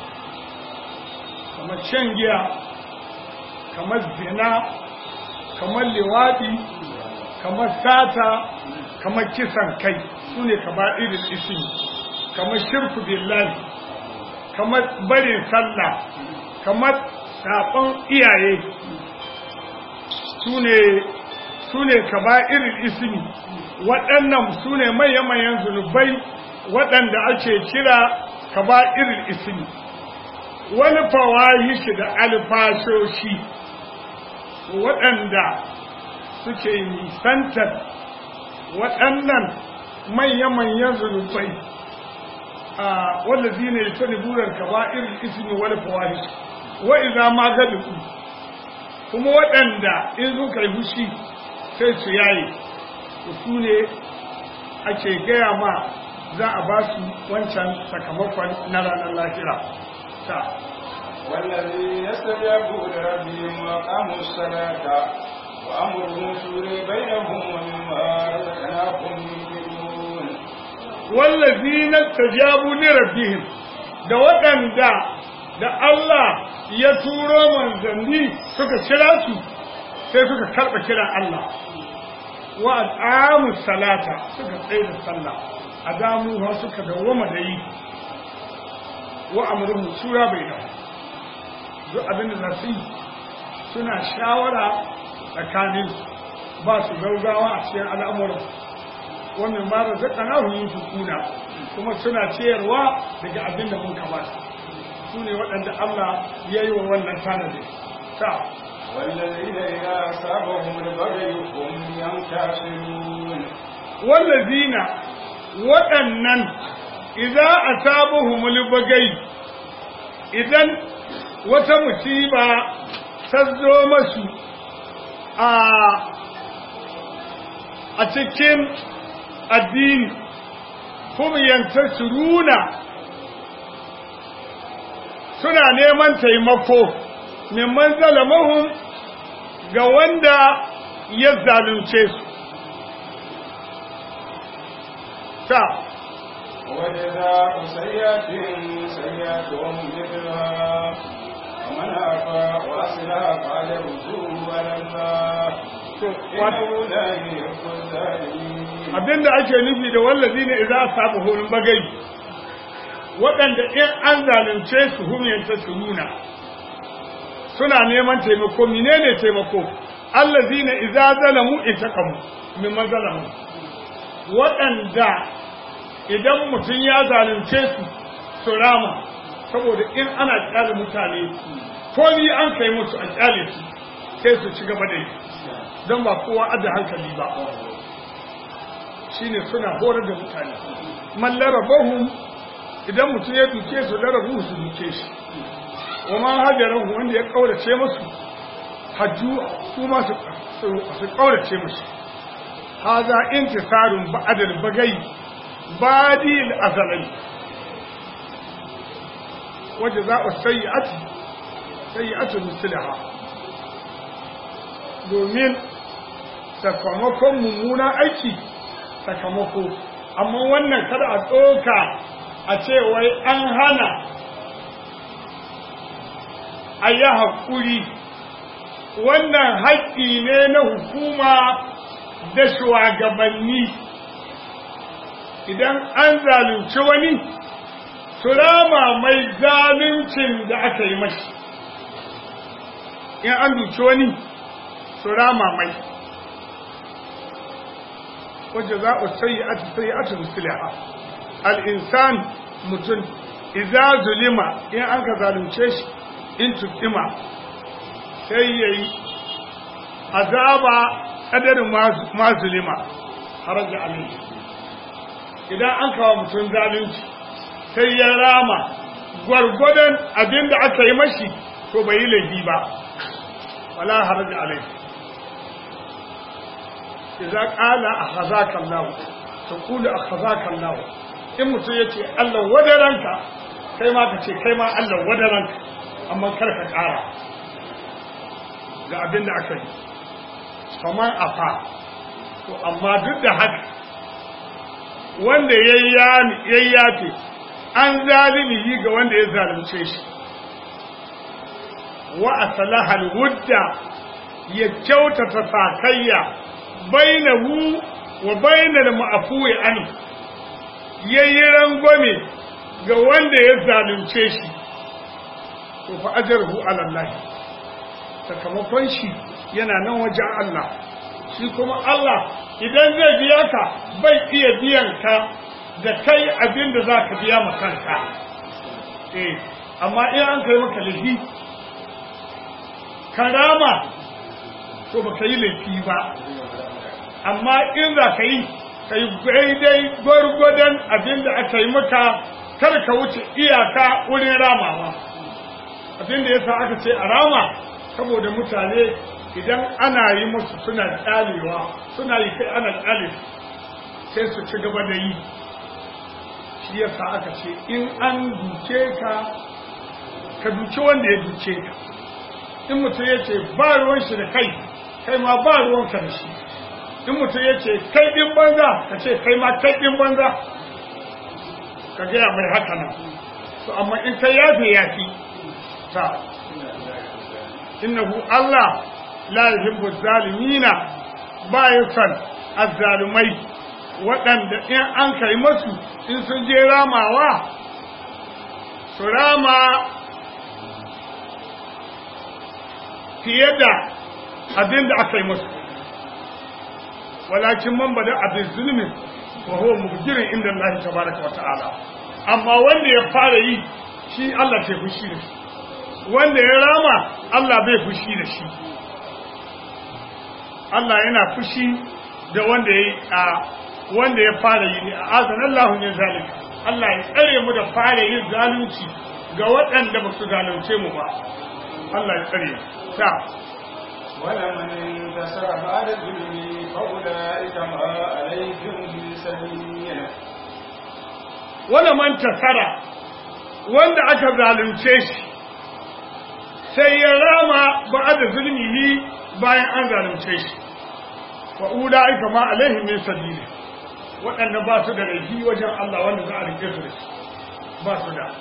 S2: kamar shan giya, kamar zina, kamar liwaɗi, kamar sata, kamar kisan kai, su ne kaba'irin ismi, kamar shirku billahi, kamar barin sallah, kamar saɓon iyaye, su ne kaba'irin ismi. waɗannan su ne manya-manyan zunubai waɗanda ake kira kaba'irin ismi. wani fawahishi da alfashoshi waɗanda suke nisantar waɗannan manya-manyan zunubai a wanda zine ya tani burar kaba'irin ismi wani fawahishi wa iza ma galibu, kuma waɗanda in suka yi fushi sai su yaye, su ne ake gaya ma za a ba su wancan sakamakon na ranar lahira. ta
S1: والذين استجابوا لربهم وأقاموا الصلاة وأمرهم شورى بينهم ومما رزقناهم ينفقون.
S2: والذين استجابوا لربهم da waɗanda da Allah ya turo manzanni suka kira su sai suka karɓa kiran Allah, wa aqamu salata suka tsaye da sallah, adamu ha suka dawoma da yi, wa amruhum shura bainahum, duk abin da za su yi suna shawara tsakanin ba su gaugawa a cikin al'amuran, wannan ma razaqnahu yunfiquna, kuma suna ciyarwa daga abin da mun kamata. su ne waɗanda Allah ya yi wa wannan tanadi. ta
S1: والذين إذا أصابهم البغي هم ينتصرون
S2: والذين waɗannan idza asabahumul bagai idan wata musiba ta zo masu a a cikin addini kuma yantasiruna suna neman taimako mimman zalamahum ga wanda ya zalunce su ta
S1: وجزاء سيئة سيئة مثلها ومن عفا وأصلح فأجره على الله إنه لا يحب الظالمين.
S2: abinda ake nufi da wallazina idza asabahu bagai waɗanda in an zalunce su humyanta suruna suna neman taimako menene taimako allazina idza zalamu intaqamu mimman zalamu waɗanda idan mutum ya zalunce su su rama saboda in ana kyale mutane ko ni an kai musu a kyale su sai su ci gaba da yi don ba kowa adda hankali ba shine suna horar da mutane man larabahum idan mutum ya duke su larabu su duke shi wa man hajarahu wanda ya kaurace musu hajju su ma su su kaurace musu haza intisarun ba'dal bagai badi al-azali waje za a sayi'ati sayi'atu mislaha domin sakamakon mummuna aiki sakamako amma wannan kada a tsoka a ce wai an hana a yi haƙuri wannan haƙƙi ne na hukuma da shugabanni idan an zalunci wani su rama mai zaluncin da aka yi mashi in an duci wani su rama mai wajen za a sayi a sayi a tunsiliha al'insan mutum iza zulima in an ka zalunce shi in tuɗima sai ya yi azaba ƙadarin ma zulima haraji alayhi idan an kawo mutum zalunci sai ya rama gwargwadon abin da aka yi mashi to bai yi laifi ba wala haraji alai idan kala akhazaka Allah to kula akhazaka Allah in mutum yace Allah wadaranka kai ma kace kai ma Allah wadaranka amma kar ka kara ga abin da aka yi kamar afa to amma duk da haka wanda ya yafe an zalimi ga wanda ya zalunce shi wa aslaha alwudda ya kyautata sakayya bainahu wa bainal ma'fuwi an yayi rangwame ga wanda ya zalunce shi to fa ajruhu ala Allah sakamakon shi yana nan wajen Allah shi kuma Allah idan zai biya ka bai iya biyan ka da kai abin da za ka biya ma kanka eh amma in an kai maka laifi karama to baka yi laifi ba amma in za ka yi ka yi daidai gwargwadon abin da aka yi maka kar ka wuce iyaka wurin ramawa abin da yasa aka ce a rama saboda mutane idan ana yi musu suna kyalewa suna yi kai ana kyale sai su ci gaba da yi shi yasa aka ce in an duke ka ka duki wanda ya duke ka in mutum ya ce ba ruwan shi da kai kai ma ba ruwan ka da shi in mutum ya ce kai ɗin banza ka ce kai ma kai ɗin banza ka gaya mai haka nan to amma in kai yafe yafi ta innahu Allah la yuhibbu zalimina ba ya san azzalumai waɗanda in an kai masu in sun je ramawa su rama fiye da abin da aka yi masu walakin man bada abin zulmin wa huwa mubjirin inda Allah tabaraka wa ta'ala amma wanda ya fara yi shi Allah ke fushi da shi wanda ya rama Allah bai fushi da shi Allah yana fushi da wanda ya a wanda ya fara yi a azanallahu min zalika Allah ya tsare mu da fara yin zalunci ga waɗanda ba su zalunce mu ba Allah ya tsare ta
S1: ولمن انتصر بعد ظلمه فأولئك ما عليهم من سبيل
S2: ولمن انتصر wanda aka zalunce shi sai ya rama ba'da zulmihi bayan an zalunce shi wa ulaika ma alaihim min sabili waɗanda ba su da laifi wajen Allah wanda za a rike su da shi ba su da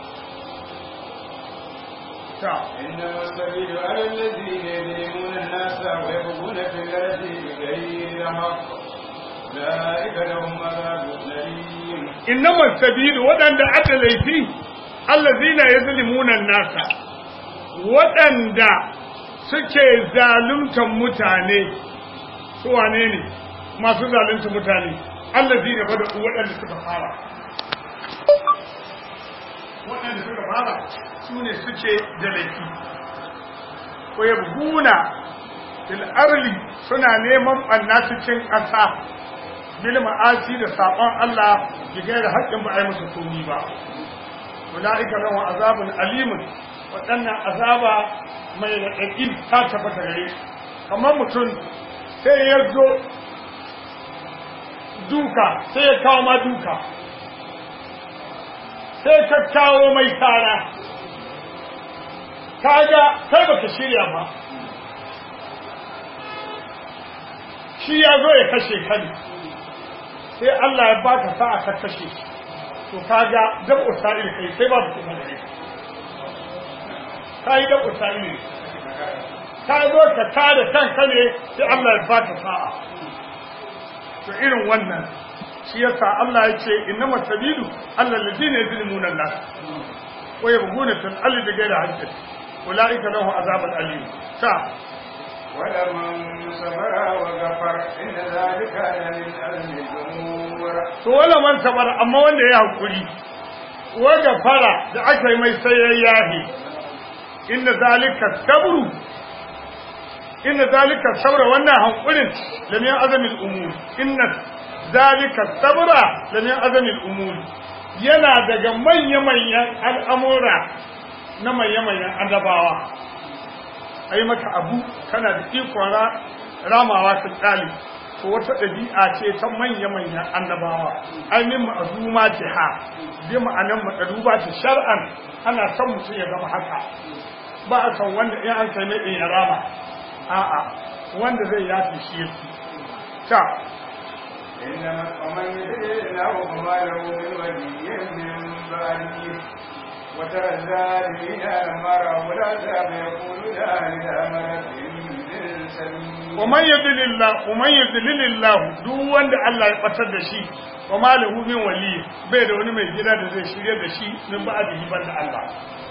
S2: ta
S1: إنما السبيل على الذين يظلمون الناس ويبغون في الأرض بغير حق أولئك لهم عذاب أليم
S2: إنما السبيل waɗanda aka laifi allazina yazlimuna an-nasa waɗanda suke zaluntan mutane su wane ne masu zaluntan mutane allazina bada waɗanda suka fara waɗanda suka fara su ne suke da laifi ko yabguna fil arli suna neman annasu cikin ƙasa bil ma'asi da saƙon Allah bigai da haƙƙin ba a yi musu komi ba ulaika lahum azabun alimun waɗannan azaba mai raɗaɗi ta tabbata gare shi kamar mutum sai ya zo duka sai ya kawo ma duka sai ka kawo mai tara kaga kai baka shirya ba shi ya zo ya kashe ka ne sai Allah ya baka sa'a ka kashe shi to kaga dab usa'il kai sai babu kuma da kai kai dab usa'il ka zo ka tada kanka ne sai Allah ya baka sa'a to irin wannan shi yasa Allah ya ce innamas sabilu allal ladina yuzlimuna an-nas wa yabghuna fil ardi bighayri haqqin ulaika lahum azabun alim ta
S1: ولمن صبر وغفر إن ذلك لمن عزم الأمور
S2: to wala man sabara amma wanda ya hakuri wa gafara da aka yi mai sayayyahi inna zalika sabru inna zalika sabra wannan hankurin lamin azamil umur inna zalika sabra lamin azamil umur yana daga manya-manyan al'amura na manya-manyan annabawa ai maka abu kana da ikon ramawa ta tsali ko wata ɗabi'a ce ta manya-manyan annabawa ai min ma'azuma ce ha bi ma'anan makaduba ta shar'an ana son mutum ya zama haka ba a san wanda in an kai mai ya rama a'a wanda zai yafi shi yake ta
S1: إنما ومن يدعي الله فما له من ولي من بعده وترى الظالمين لما رأوا العذاب يقولون هل أمرت من سبيل
S2: ومن يضلل الله ومن يضلل الله duk wanda Allah ya batar da shi wa malahu min wali bai da wani mai gida da zai shirye da shi min ba'dihi banda Allah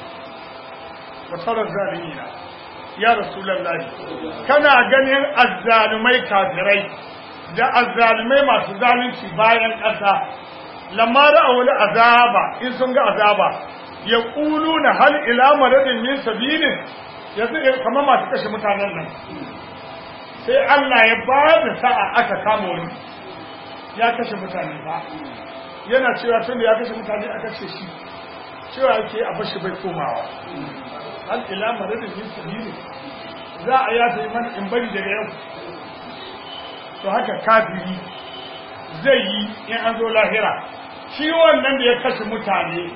S2: wa tara zalimina ya rasulullahi kana ganin azzalumai kafirai da azzalumai masu zalunci bayan ƙasa lamma ra'awu azaba in sun ga azaba ya na hal ila maradin min sabilin yanzu kamar masu kashe mutanen nan sai Allah ya ba da sa'a aka kama wani ya kashe mutane ba yana cewa tun da ya kashe mutane aka ce shi cewa yake a bashi bai komawa hal ila maradin min sabilin za a yafe mana in bari daga yau to haka kafiri zai yi in an zo lahira shi wannan da ya kashe mutane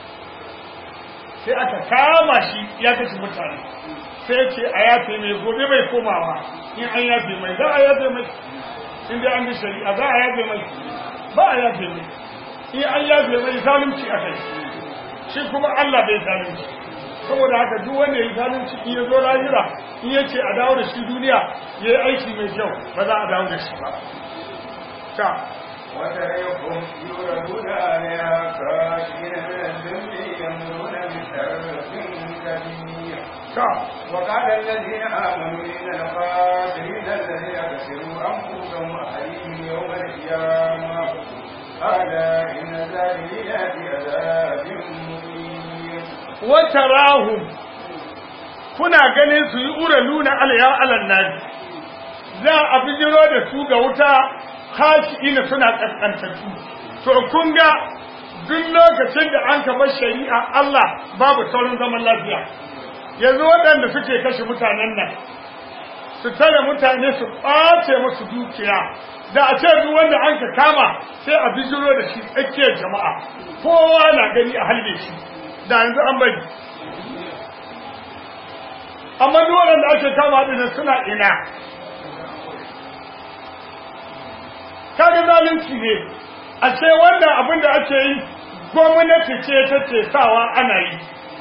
S2: sai aka kama shi ya kashe mutane sai ce a yafe mai gobe bai komawa in an yafe mai za a yafe mai in dai an bi shari'a za a yafe mai ba a yafe mai in an yafe mai zalunci a kai shi kuma Allah bai zalunci saboda haka duk wanda ya yi zalunci in ya zo lahira in ya ce a dawo da shi duniya ya yi aiki mai kyau ba za a dawo da shi ba ta
S1: وتريكم يردون عليها كاشفين من الذنب يمرون بشرف كبير وقال الذين آمنوا إن الخاسرين الذين خسروا أنفسهم وأهليهم يوم القيامة ألا إن الظالمين في عذاب مقيم
S2: وتراهم kuna ganin su yi ura nuna alaya alan nabi za a bijiro da su ga wuta khashi'ina suna kaskantattu to kun ga duk lokacin da an kama shari'a Allah babu sauran zaman lafiya yanzu waɗanda suke kashe mutanen nan su tare mutane su ɓace musu dukiya da a ce duk wanda an ka kama sai a bijiro da shi tsakiyar jama'a kowa na gani a halbe shi da yanzu an bari amma duk waɗanda ake kama dinnan suna ina kaga zalunci ne a ce wannan abin da ake yi gwamnati ce ta ce sawa ana yi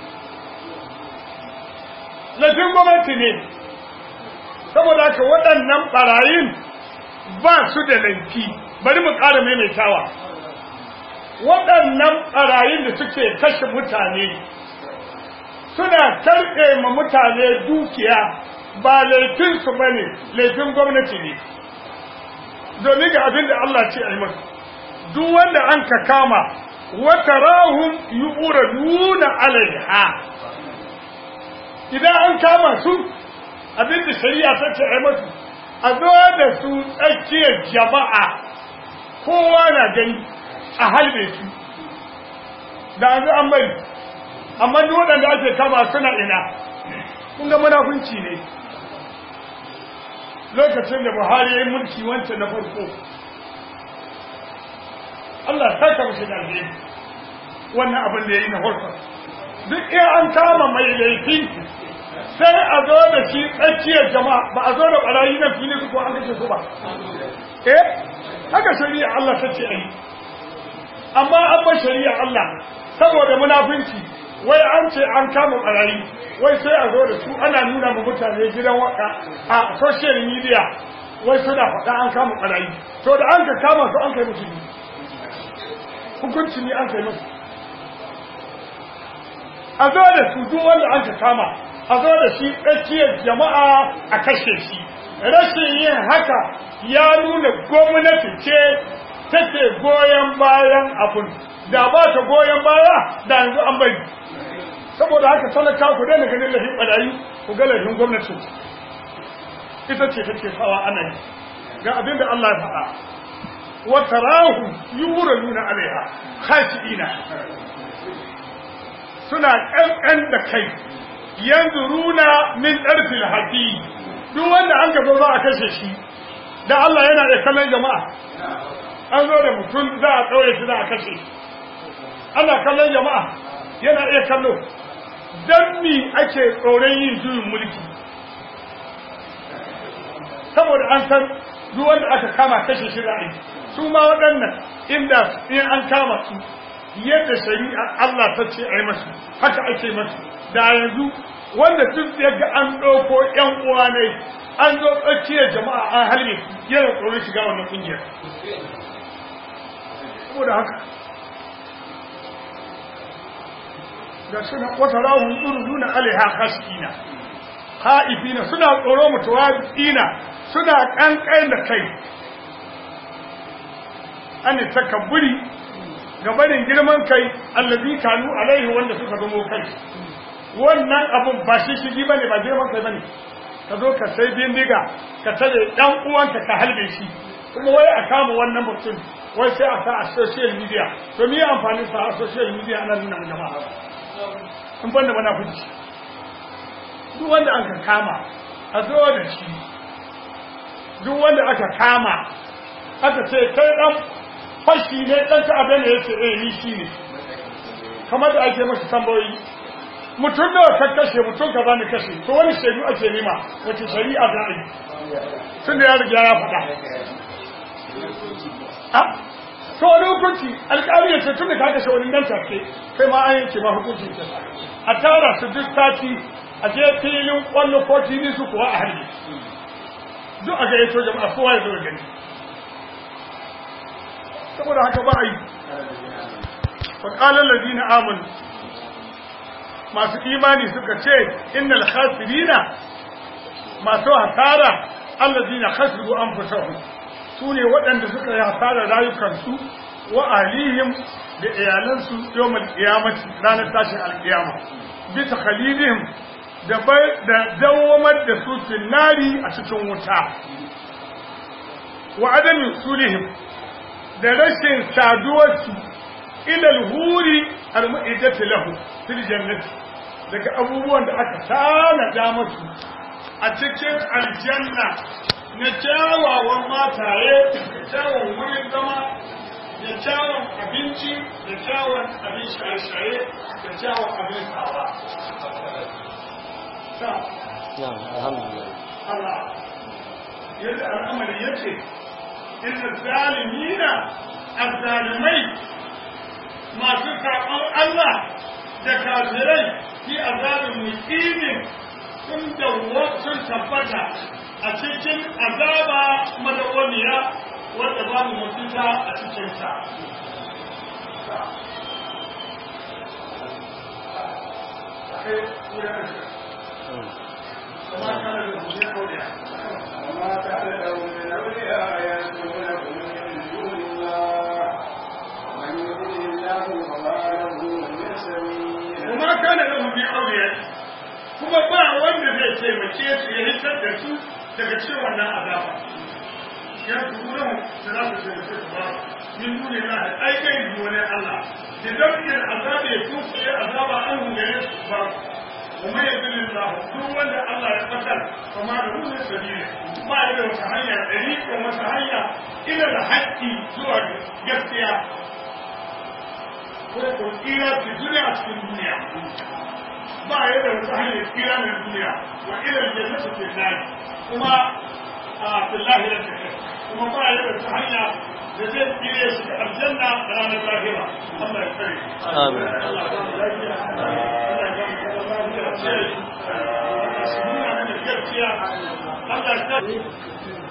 S2: laifin gwamnati ne saboda haka waɗannan ɓarayin ba su da laifi bari mu ƙara maimaitawa waɗannan ɓarayin da suke kashe mutane suna karɓe ma mutane dukiya ba laifinsu ba ne laifin gwamnati ne domin ga abin da Allah ce a yi masu duk wanda an ka kama wata rahun yi ƙura nuna alaiha idan an kama su abin da shari'a ta ce a yi masu a zo da su tsakiyar jama'a kowa na gani a halbe su da an an bari amma duk waɗanda ake kama suna ina kun ga munafunci ne lokacin da Buhari ya yi mulki wancan na farko Allah ya saka mishi da alheri wannan abin da ya yi na farko duk in an kama mai laifi sai a zo da shi tsakiyar jama'a ba a zo da barayi na fili su ko an kashe su ba eh haka shari'a Allah ta ce ai amma an ba shari'a Allah saboda munafinci wai an ce an kama barayi wai sai a zo da su ana nuna ma mutane gidan waka a social media wai suna faɗa an kama barayi to da an ka kama su an kai musu hukunci ne an kai musu a zo da su duk wanda an ka kama a zo da shi tsakiyar jama'a a kashe shi rashin yin haka ya nuna gwamnati ce take goyon bayan abun da ba ta goyon baya da yanzu an bari saboda haka talaka ku daina ganin lahin barayi ku ga lahin gwamnati ita ce take sawa ana yi ga abin da Allah ya faɗa wa tarahu yuraluna alaiha khashiina suna ƙanƙan da kai yanzu runa min ɗarfil haƙi duk wanda an gaba za a kashe shi da Allah yana da kallon jama'a an zo da mutum za a ɗaure shi za a kashe ana kallon jama'a yana iya kallo don mi ake tsoron yin juyin mulki saboda an san duk wanda aka kama kashe shi za a yi su ma waɗannan inda in an kama su yadda shari'a Allah ta ce a yi masu haka ake masu da yanzu wanda duk ya ga an ɗauko ‘yan uwa ne an zo tsakiyar jama'a an halbe yana tsoron shiga wannan ƙungiyar saboda haka da suna wata rahun ɗuruduna alaiha khashina ha'ifina suna tsoro mutuwa ina suna ƙanƙai da kai an yi takabburi gabanin girman kai allazi kanu alaihi wanda suka zamo kai wannan abun ba shi shigi bane ba girman kai bane ka zo ka sai bindiga ka tare dan uwanka ka halbe shi kuma wai a kama wannan mutum wai sai a sa a social media to me amfani sa a social media ana nuna mu jama'a in banda bana fuji duk wanda aka kama a zo da shi duk wanda aka kama aka ce kai dan fashi ne dan ka abin da yake eh ni shi ne kamar da ake masa tambayoyi mutum da ka kashe mutum ka bani kashe to wani shaidu ake nema wace shari'a za a yi tun da ya riga ya faɗa a to wani hukunci alƙali ya ce tun da ka kashe wani nan take kai ma an yanke ma hukunci ta a tara su duk sati a je filin kwallo ko tv su kuwa a harbi duk a gaya to jama'a kowa ya zo gani saboda haka ba a yi faƙalar ladina amanu masu imani suka ce innal khasirina masu hasara allazina khasiru anfusahum sune waɗanda suka yi hasara rayukansu wa ahlihim da iyalansu yawmal qiyamati ranar tashin alqiyama bi takhalidihim da da dawamar da su cikin nari a cikin wuta wa adamin sulihim da rashin saduwarsu ilal huri al-mu'iddati lahu fil jannati daga abubuwan da aka tanada musu a cikin aljanna na kyawawan mataye da kyawun wurin zama da kyawun abinci da kyawun abin shaye-shaye da kyawun abin sawa. Allah yadda al'amari yake inda zalimina azzalimai masu saƙon Allah da kafirai fi azabin muqimin sun dawo sun tabbata a cikin azaba madawwamiya wadda babu mutunta a cikin ta. وما كان له من أولياء
S1: وما كان له من أولياء ينصرونه من دون الله ومن يضلل الله فما له من سبيل
S2: وما كان له من أولياء kuma ba wanda zai taimake su ya hitar da su daga cikin wannan azaba ya kuma da za su taimake su ba min dole na da aikai wani Allah da dabiyar azaba ya tuku ya azaba an hungare su ba وما يضل الله duk wanda Allah ya fatar kuma da ruhin sabili ba ya da wata hanya dari ko wata hanya ila da haƙƙi zuwa gaskiya ko ko ila da duniya cikin duniya ba ya da wata hanya ila da duniya wa ila jannati fil nar kuma a billahi la kuma ba ya da wata hanya da zai tsire shi da aljanna da ranar lahira Allah ya kare amin Allah ya lafiya Allah ya gaskiya Allah ya